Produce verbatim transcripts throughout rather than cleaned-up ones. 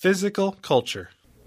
Physical culture.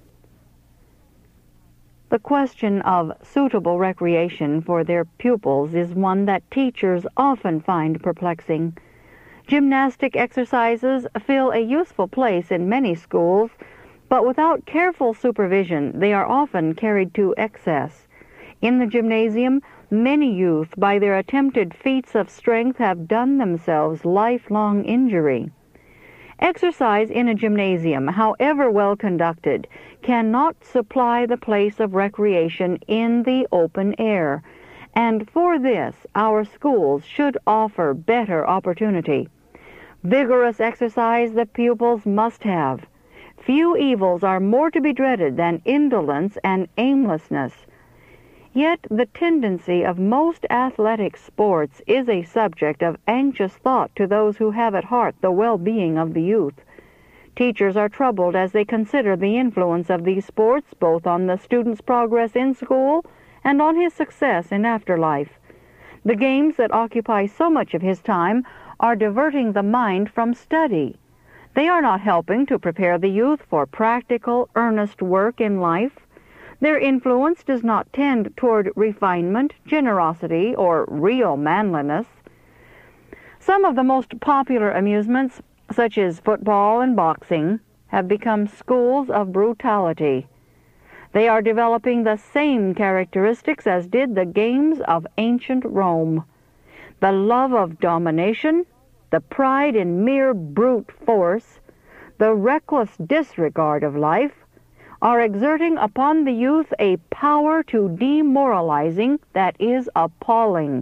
The question of suitable recreation for their pupils is one that teachers often find perplexing. Gymnastic exercises fill a useful place in many schools, but without careful supervision, they are often carried to excess. In the gymnasium, many youth, by their attempted feats of strength, have done themselves lifelong injury. Exercise in a gymnasium, however well conducted, cannot supply the place of recreation in the open air, and for this our schools should offer better opportunity. Vigorous exercise the pupils must have. Few evils are more to be dreaded than indolence and aimlessness. Yet the tendency of most athletic sports is a subject of anxious thought to those who have at heart the well-being of the youth. Teachers are troubled as they consider the influence of these sports both on the student's progress in school and on his success in afterlife. The games that occupy so much of his time are diverting the mind from study. They are not helping to prepare the youth for practical, earnest work in life. Their influence does not tend toward refinement, generosity, or real manliness. Some of the most popular amusements, such as football and boxing, have become schools of brutality. They are developing the same characteristics as did the games of ancient Rome. The love of domination, the pride in mere brute force, the reckless disregard of life, are exerting upon the youth a power to demoralizing that is appalling.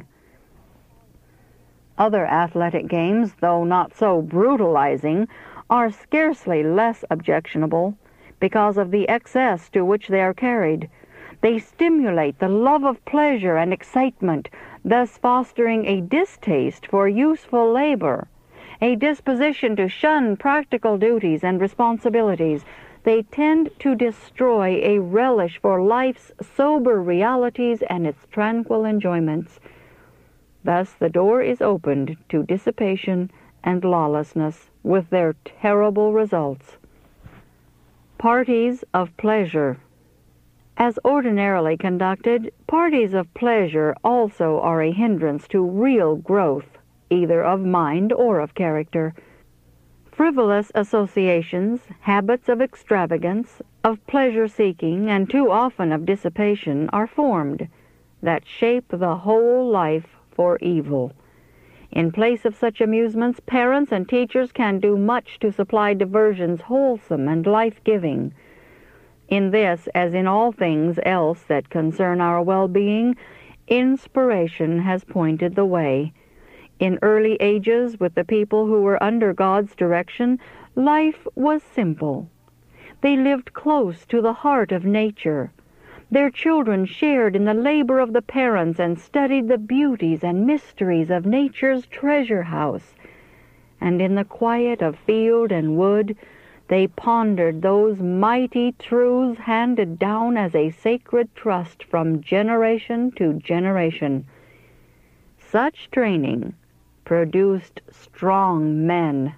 Other athletic games, though not so brutalizing, are scarcely less objectionable because of the excess to which they are carried. They stimulate the love of pleasure and excitement, thus fostering a distaste for useful labor, a disposition to shun practical duties and responsibilities. They tend to destroy a relish for life's sober realities and its tranquil enjoyments. Thus the door is opened to dissipation and lawlessness, with their terrible results. Parties of pleasure. As ordinarily conducted, parties of pleasure also are a hindrance to real growth, either of mind or of character. Frivolous associations, habits of extravagance, of pleasure-seeking, and too often of dissipation are formed that shape the whole life for evil. In place of such amusements, parents and teachers can do much to supply diversions wholesome and life-giving. In this, as in all things else that concern our well-being, inspiration has pointed the way. In early ages, with the people who were under God's direction, life was simple. They lived close to the heart of nature. Their children shared in the labor of the parents and studied the beauties and mysteries of nature's treasure house. And in the quiet of field and wood, they pondered those mighty truths handed down as a sacred trust from generation to generation. Such training produced strong men.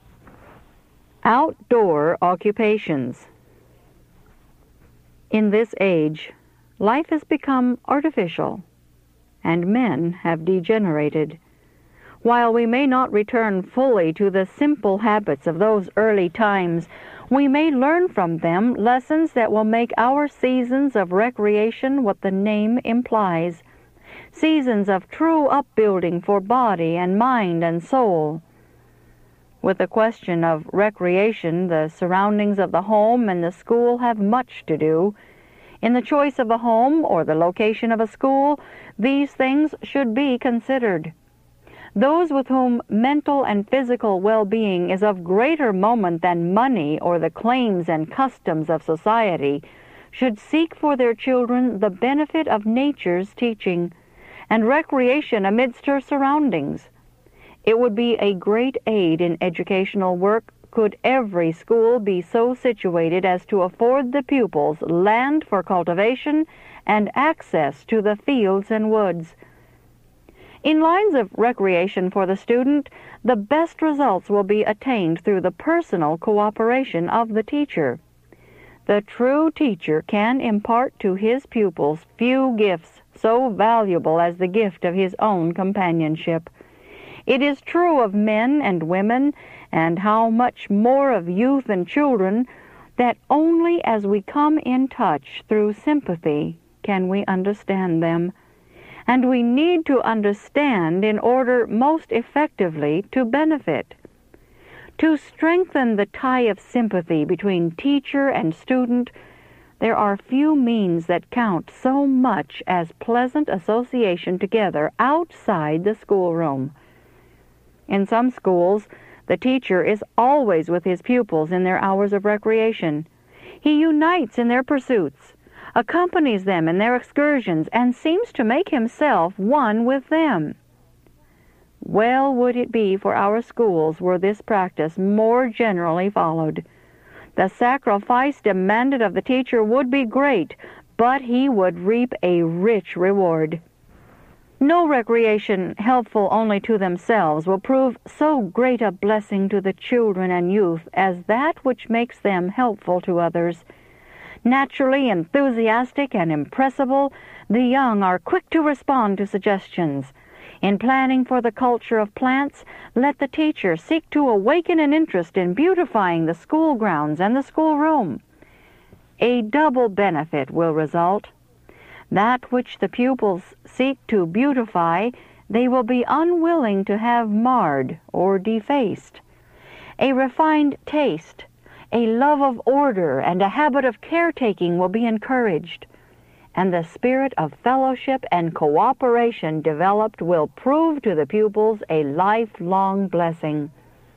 Outdoor occupations. In this age, life has become artificial, and men have degenerated. While we may not return fully to the simple habits of those early times, we may learn from them lessons that will make our seasons of recreation what the name implies. Seasons of true upbuilding for body and mind and soul. With the question of recreation, the surroundings of the home and the school have much to do. In the choice of a home or the location of a school, these things should be considered. Those with whom mental and physical well-being is of greater moment than money or the claims and customs of society should seek for their children the benefit of nature's teaching and recreation amidst her surroundings. It would be a great aid in educational work could every school be so situated as to afford the pupils land for cultivation and access to the fields and woods. In lines of recreation for the student, the best results will be attained through the personal cooperation of the teacher. The true teacher can impart to his pupils few gifts so valuable as the gift of his own companionship. It is true of men and women, and how much more of youth and children, that only as we come in touch through sympathy can we understand them. And we need to understand in order most effectively to benefit. To strengthen the tie of sympathy between teacher and student, there are few means that count so much as pleasant association together outside the schoolroom. In some schools, the teacher is always with his pupils in their hours of recreation. He unites in their pursuits, accompanies them in their excursions, and seems to make himself one with them. Well would it be for our schools were this practice more generally followed. The sacrifice demanded of the teacher would be great, but he would reap a rich reward. No recreation helpful only to themselves will prove so great a blessing to the children and youth as that which makes them helpful to others. Naturally enthusiastic and impressible, the young are quick to respond to suggestions. In planning for the culture of plants, let the teacher seek to awaken an interest in beautifying the school grounds and the schoolroom. A double benefit will result. That which the pupils seek to beautify, they will be unwilling to have marred or defaced. A refined taste, a love of order, and a habit of caretaking will be encouraged, and the spirit of fellowship and cooperation developed will prove to the pupils a lifelong blessing.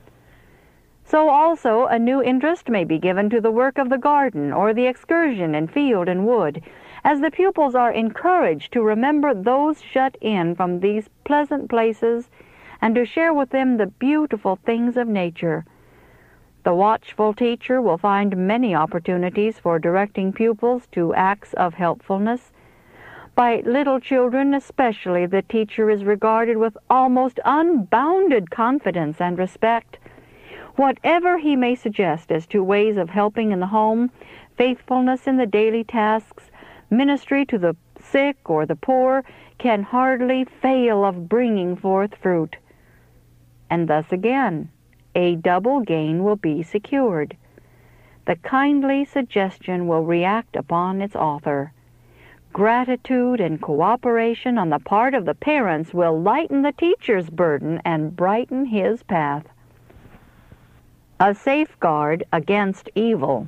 So also a new interest may be given to the work of the garden or the excursion in field and wood, as the pupils are encouraged to remember those shut in from these pleasant places and to share with them the beautiful things of nature. The watchful teacher will find many opportunities for directing pupils to acts of helpfulness. By little children especially, the teacher is regarded with almost unbounded confidence and respect. Whatever he may suggest as to ways of helping in the home, faithfulness in the daily tasks, ministry to the sick or the poor, can hardly fail of bringing forth fruit. And thus again, a double gain will be secured. The kindly suggestion will react upon its author. Gratitude and cooperation on the part of the parents will lighten the teacher's burden and brighten his path. A safeguard against evil.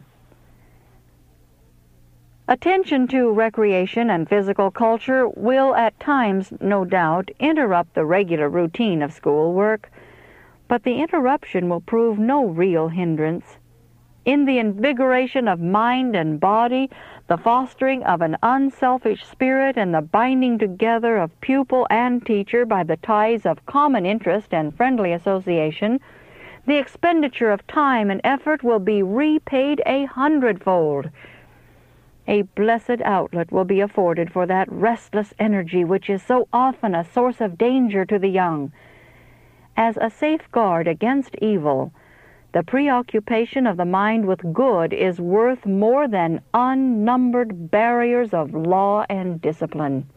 Attention to recreation and physical culture will at times, no doubt, interrupt the regular routine of schoolwork, but the interruption will prove no real hindrance. In the invigoration of mind and body, the fostering of an unselfish spirit, and the binding together of pupil and teacher by the ties of common interest and friendly association, the expenditure of time and effort will be repaid a hundredfold. A blessed outlet will be afforded for that restless energy which is so often a source of danger to the young. As a safeguard against evil, the preoccupation of the mind with good is worth more than unnumbered barriers of law and discipline.